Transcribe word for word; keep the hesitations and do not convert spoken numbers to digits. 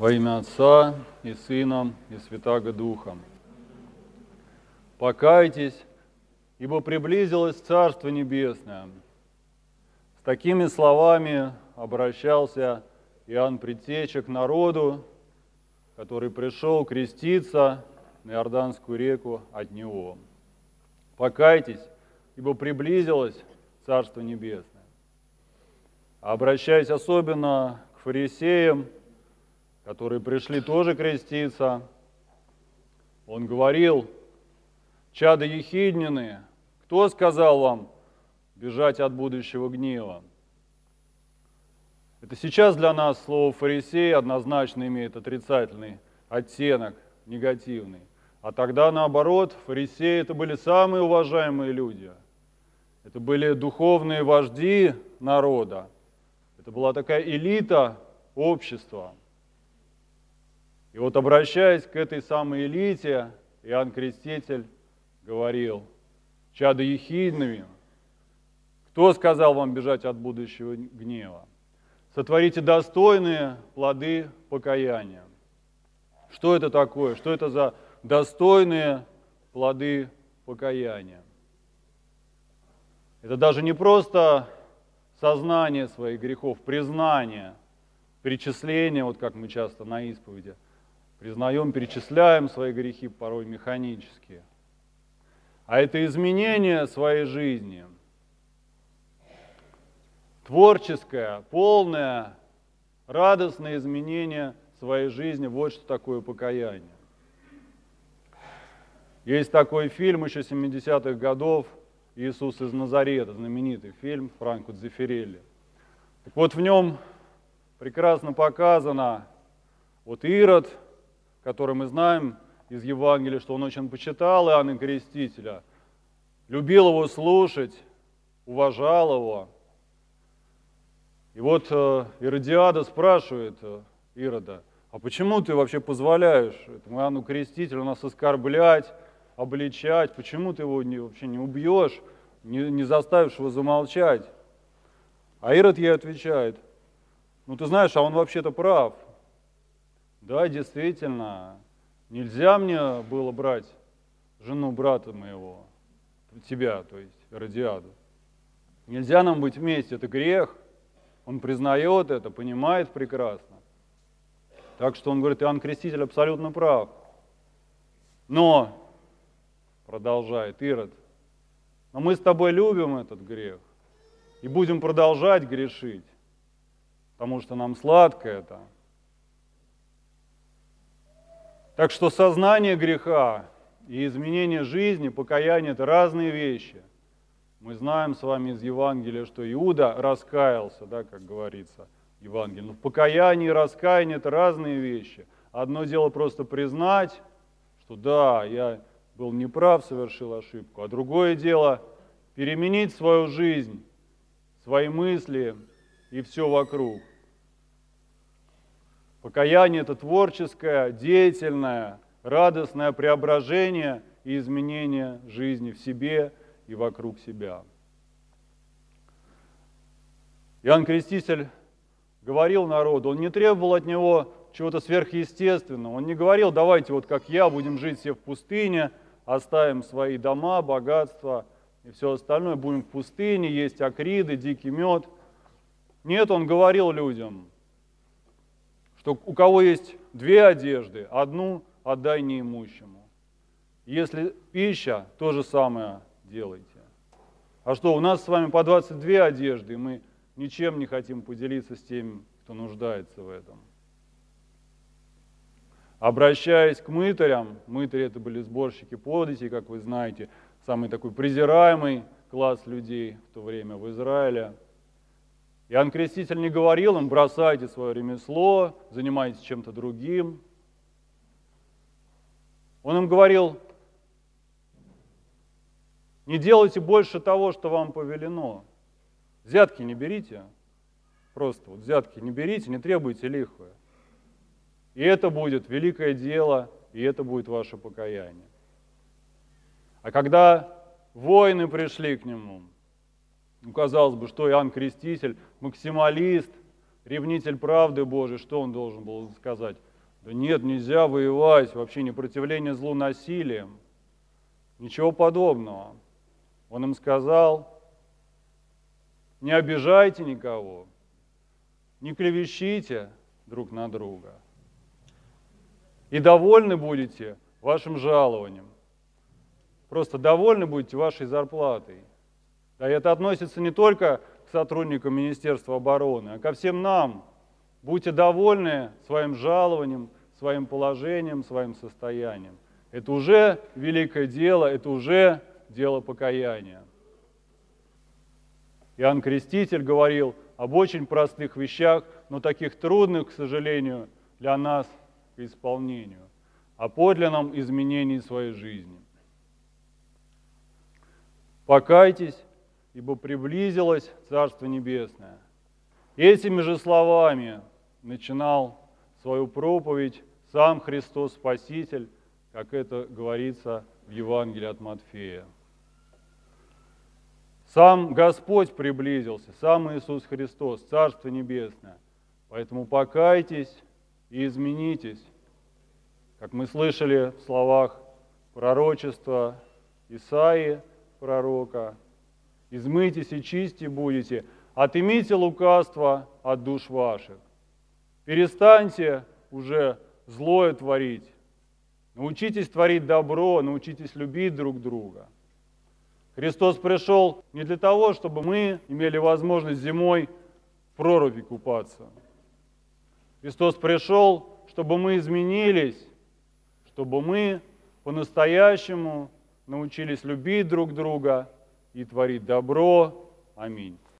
Во имя Отца и Сына и Святаго Духа. Покайтесь, ибо приблизилось Царство Небесное. С такими словами обращался Иоанн Предтеча к народу, который пришел креститься на Иорданскую реку от него. Покайтесь, ибо приблизилось Царство Небесное. Обращаясь особенно к фарисеям, которые пришли тоже креститься, он говорил: «Чадо ехиднины, кто сказал вам бежать от будущего гнева?» Это сейчас для нас слово «фарисей» однозначно имеет отрицательный оттенок, негативный. А тогда, наоборот, фарисеи – это были самые уважаемые люди. Это были духовные вожди народа. Это была такая элита общества. И вот, обращаясь к этой самой элите, Иоанн Креститель говорил: «Чадо ехидными, кто сказал вам бежать от будущего гнева? Сотворите достойные плоды покаяния». Что это такое? Что это за достойные плоды покаяния? Это даже не просто сознание своих грехов, признание, перечисление, вот как мы часто на исповеди признаем, перечисляем свои грехи, порой механически. А это изменение своей жизни. Творческое, полное, радостное изменение своей жизни. Вот что такое покаяние. Есть такой фильм еще семидесятых годов «Иисус из Назарета», знаменитый фильм Франко Дзеффирелли. Так вот, в нем прекрасно показано вот Ирод, который мы знаем из Евангелия, что он очень почитал Иоанна Крестителя, любил его слушать, уважал его. И вот Иродиада спрашивает Ирода: «А почему ты вообще позволяешь этому Иоанну Крестителю нас оскорблять, обличать? Почему ты его не, вообще не убьешь, не, не заставишь его замолчать?» А Ирод ей отвечает: «Ну ты знаешь, а он вообще-то прав. Да, действительно, нельзя мне было брать жену брата моего, тебя, то есть Иродиаду. Нельзя нам быть вместе, это грех». Он признает это, понимает прекрасно. Так что он говорит: Иоанн Креститель абсолютно прав. Но, продолжает Ирод, но мы с тобой любим этот грех и будем продолжать грешить, потому что нам сладко это. Так что сознание греха и изменение жизни, покаяние – это разные вещи. Мы знаем с вами из Евангелия, что Иуда раскаялся, да, как говорится в Евангелии. Но покаяние и раскаяние – это разные вещи. Одно дело просто признать, что да, я был неправ, совершил ошибку. А другое дело – переменить свою жизнь, свои мысли и все вокруг. Покаяние – это творческое, деятельное, радостное преображение и изменение жизни в себе и вокруг себя. Иоанн Креститель говорил народу, он не требовал от него чего-то сверхъестественного. Он не говорил: давайте вот как я, будем жить все в пустыне, оставим свои дома, богатства и все остальное, будем в пустыне, есть акриды, дикий мед. Нет, он говорил людям, что у кого есть две одежды, одну отдай неимущему. Если пища, то же самое делайте. А что, у нас с вами по двадцать две одежды, и мы ничем не хотим поделиться с теми, кто нуждается в этом. Обращаясь к мытарям, мытари — это были сборщики податей, как вы знаете, самый такой презираемый класс людей в то время в Израиле. Иоанн Креститель не говорил им: бросайте свое ремесло, занимайтесь чем-то другим. Он им говорил: не делайте больше того, что вам повелено. Взятки не берите, просто вот взятки не берите, не требуйте лихвы. И это будет великое дело, и это будет ваше покаяние. А когда воины пришли к нему, ну, казалось бы, что Иоанн Креститель, максималист, ревнитель правды Божией, что он должен был сказать? Да нет, нельзя воевать, вообще непротивление злу насилием. Ничего подобного. Он им сказал: не обижайте никого, не клевещите друг на друга. И довольны будете вашим жалованием. Просто довольны будете вашей зарплатой. Да, и это относится не только к сотрудникам Министерства обороны, а ко всем нам. Будьте довольны своим жалованием, своим положением, своим состоянием. Это уже великое дело, это уже дело покаяния. Иоанн Креститель говорил об очень простых вещах, но таких трудных, к сожалению, для нас к исполнению, о подлинном изменении своей жизни. Покайтесь, ибо приблизилось Царство Небесное. Этими же словами начинал свою проповедь сам Христос Спаситель, как это говорится в Евангелии от Матфея. Сам Господь приблизился, сам Иисус Христос, Царство Небесное. Поэтому покайтесь и изменитесь, как мы слышали в словах пророчества Исаии, пророка: «Измыйтесь и чисти будете, отымите лукавство от душ ваших». Перестаньте уже злое творить, научитесь творить добро, научитесь любить друг друга. Христос пришел не для того, чтобы мы имели возможность зимой в проруби купаться. Христос пришел, чтобы мы изменились, чтобы мы по-настоящему научились любить друг друга и творить добро. Аминь.